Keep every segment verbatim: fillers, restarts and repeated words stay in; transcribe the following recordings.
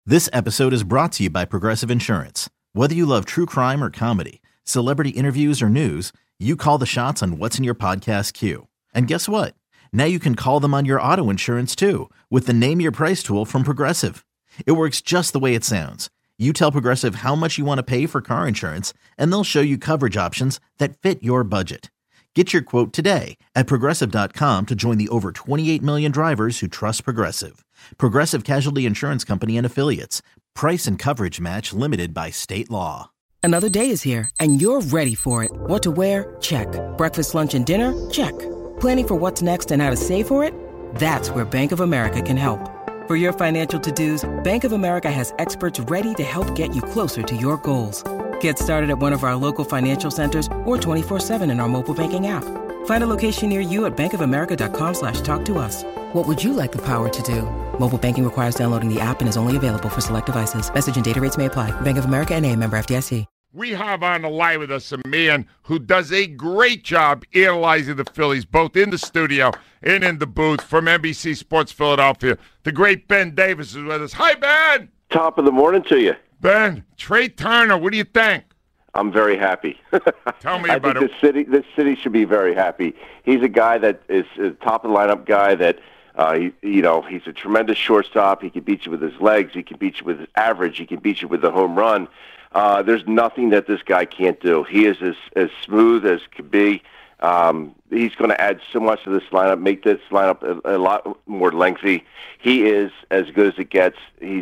This episode is brought to you by Progressive Insurance. Whether you love true crime or comedy, celebrity interviews or news, you call the shots on what's in your podcast queue. And guess what? Now you can call them on your auto insurance too with the Name Your Price tool from Progressive. It works just the way it sounds. You tell Progressive how much you want to pay for car insurance, and they'll show you coverage options that fit your budget. Get your quote today at Progressive dot com to join the over twenty-eight million drivers who trust Progressive. Progressive Casualty Insurance Company and Affiliates. Price and coverage match limited by state law. Another day is here, and you're ready for it. What to wear? Check. Breakfast, lunch, and dinner? Check. Planning for what's next and how to save for it? That's where Bank of America can help. For your financial to-dos, Bank of America has experts ready to help get you closer to your goals. Get started at one of our local financial centers or twenty-four seven in our mobile banking app. Find a location near you at bankofamerica.com slash talk to us. What would you like the power to do? Mobile banking requires downloading the app and is only available for select devices. Message and data rates may apply. Bank of America N A, member F D I C. We have on the line with us a man who does a great job analyzing the Phillies, both in the studio and in the booth, from N B C Sports Philadelphia. The great Ben Davis is with us. Hi, Ben! Top of the morning to you. Ben, Trey Turner, what do you think? I'm very happy. Tell me I about think it. this city, this city should be very happy. He's a guy that is a top of the lineup guy that, uh, he, you know, he's a tremendous shortstop. He can beat you with his legs. He can beat you with his average. He can beat you with the home run. Uh, there's nothing that this guy can't do. He is as, as smooth as could be. Um, he's going to add so much to this lineup, make this lineup a, a lot more lengthy. He is as good as it gets. He's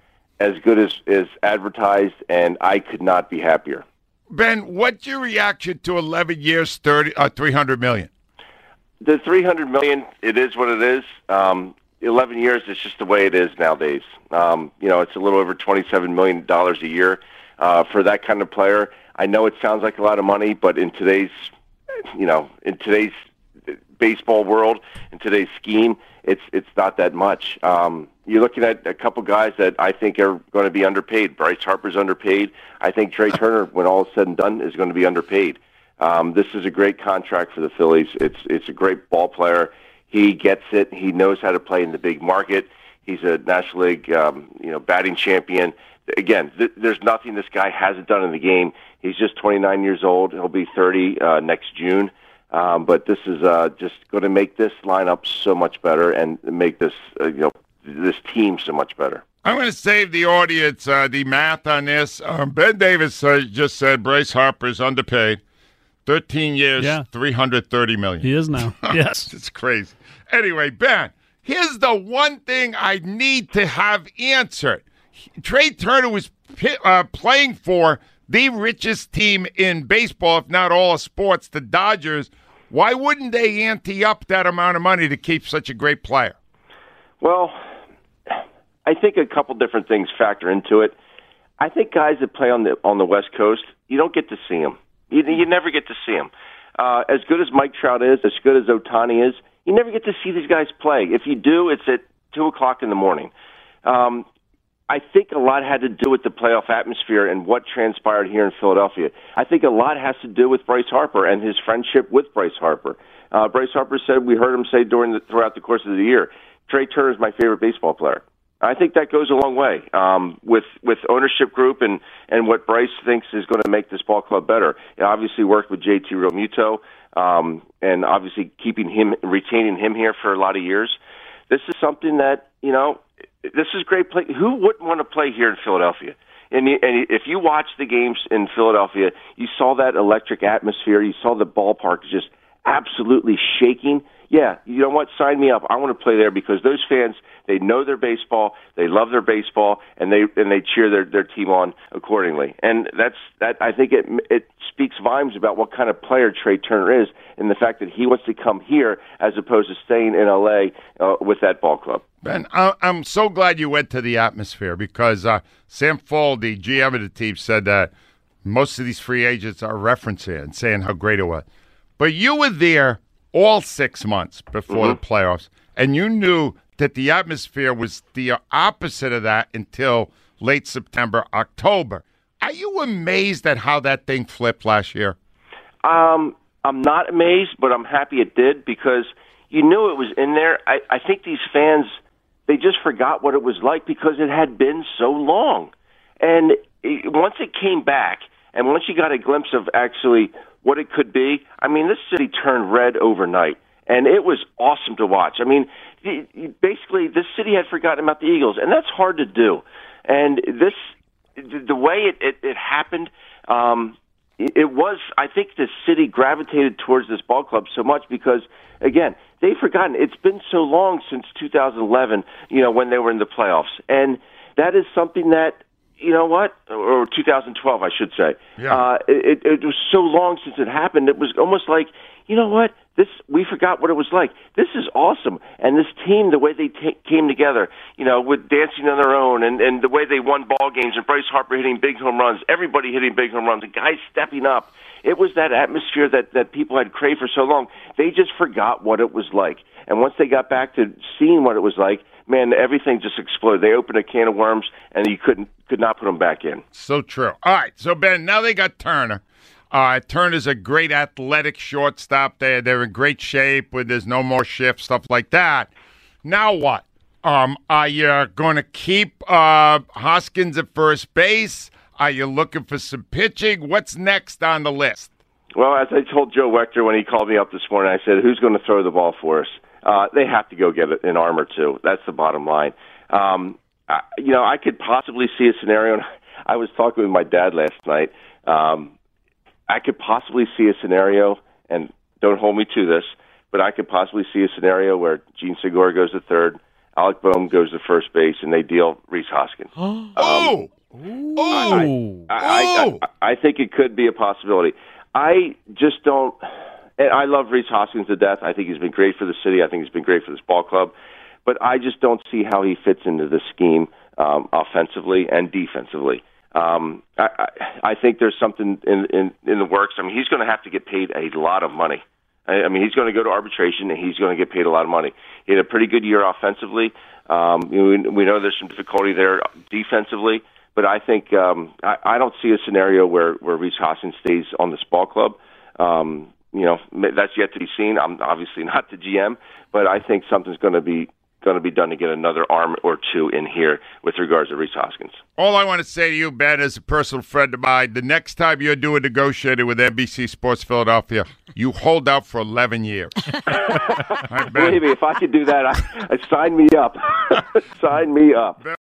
as good as, as advertised, and I could not be happier. Ben, what's your reaction to eleven years, thirty, uh, three hundred million dollars? The three hundred million dollars, it is what it is. Um, eleven years is just the way it is nowadays. Um, you know, it's a little over twenty-seven million dollars a year uh, for that kind of player. I know it sounds like a lot of money, but in today's, you know, in today's baseball world, in today's scheme, it's it's not that much. Um, you're looking at a couple guys that I think are going to be underpaid. Bryce Harper's underpaid. I think Trey Turner, when all is said and done, is going to be underpaid. Um, this is a great contract for the Phillies. It's it's a great ball player. He gets it. He knows how to play in the big market. He's a National League um, you know batting champion. Again, th- there's nothing this guy hasn't done in the game. He's just twenty-nine years old. He'll be thirty uh, next June. Um, but this is uh, just going to make this lineup so much better and make this uh, you know this team so much better. I'm going to save the audience uh, the math on this. Um, Ben Davis uh, just said Bryce Harper's underpaid. thirteen years, yeah. three hundred thirty million dollars. He is now. Yes. It's crazy. Anyway, Ben, here's the one thing I need to have answered. Trey Turner was uh, playing for the richest team in baseball, if not all of sports, the Dodgers. Why wouldn't they ante up that amount of money to keep such a great player? Well, I think a couple different things factor into it. I think guys that play on the on the West Coast, you don't get to see them. You, you never get to see them. Uh, as good as Mike Trout is, as good as Ohtani is, you never get to see these guys play. If you do, it's at two o'clock in the morning. Um, I think a lot had to do with the playoff atmosphere and what transpired here in Philadelphia. I think a lot has to do with Bryce Harper and his friendship with Bryce Harper. Uh, Bryce Harper said, we heard him say during the, throughout the course of the year, Trey Turner is my favorite baseball player. I think that goes a long way um, with with ownership group and, and what Bryce thinks is going to make this ball club better. He obviously worked with J T Realmuto um, and obviously keeping him, retaining him here for a lot of years. This is something that, you know, this is great play. Who wouldn't want to play here in Philadelphia? And, you, and if you watch the games in Philadelphia, you saw that electric atmosphere. You saw the ballpark just absolutely shaking. Yeah, you know what? Sign me up. I want to play there because those fans, they know their baseball, they love their baseball, and they and they cheer their, their team on accordingly. And that's that. I think it it speaks volumes about what kind of player Trey Turner is, and the fact that he wants to come here as opposed to staying in L A uh, with that ball club. Ben, I'm so glad you went to the atmosphere because uh, Sam Foldy, G M of the team, said that most of these free agents are referencing it and saying how great it was. But you were there all six months before mm-hmm. the playoffs, and you knew that the atmosphere was the opposite of that until late September, October. Are you amazed at how that thing flipped last year? Um, I'm not amazed, but I'm happy it did because you knew it was in there. I, I think these fans, they just forgot what it was like because it had been so long. And it, once it came back, and once you got a glimpse of actually what it could be, I mean, this city turned red overnight, and it was awesome to watch. I mean, basically, this city had forgotten about the Eagles, and that's hard to do. And this, the way it, it, it happened, um, it was, I think the city gravitated towards this ball club so much because, again, they've forgotten. It's been so long since two thousand eleven, you know, when they were in the playoffs. And that is something that, you know what, or two thousand twelve, I should say. Yeah. Uh, it, it was so long since it happened. It was almost like, you know what, this we forgot what it was like. This is awesome. And this team, the way they t- came together, you know, with dancing on their own and, and the way they won ball games and Bryce Harper hitting big home runs, everybody hitting big home runs, the guys stepping up. It was that atmosphere that, that people had craved for so long. They just forgot what it was like. And once they got back to seeing what it was like, man, everything just exploded. They opened a can of worms, and you couldn't could not put them back in. So true. All right, so, Ben, now they got Turner. Uh, Turner's a great athletic shortstop. They're, they're in great shape where there's no more shifts, stuff like that. Now what? Um, are you going to keep uh, Hoskins at first base? Are you looking for some pitching? What's next on the list? Well, as I told Joe Wechter when he called me up this morning, I said, who's going to throw the ball for us? Uh, they have to go get an arm or two. That's the bottom line. Um, I, you know, I could possibly see a scenario. And I was talking with my dad last night. Um, I could possibly see a scenario, and don't hold me to this, but I could possibly see a scenario where Gene Segura goes to third, Alec Boehm goes to first base, and they deal Rhys Hoskins. um, oh! I, I, I, I, I think it could be a possibility. I just don't. And I love Rhys Hoskins to death. I think he's been great for the city. I think he's been great for this ball club. But I just don't see how he fits into the scheme um, offensively and defensively. Um, I, I, I think there's something in, in, in the works. I mean, he's going to have to get paid a lot of money. I, I mean, he's going to go to arbitration, and he's going to get paid a lot of money. He had a pretty good year offensively. Um, we, we know there's some difficulty there defensively. But I think um, I, I don't see a scenario where, where Rhys Hoskins stays on this ball club. Um, you know, that's yet to be seen. I'm obviously not the G M, but I think something's going to be going to be done to get another arm or two in here with regards to Rhys Hoskins. All I want to say to you, Ben, as a personal friend of mine, the next time you're doing negotiating with N B C Sports Philadelphia, you hold out for eleven years. Right, Believe me, if I could do that, I, I sign me up. Sign me up.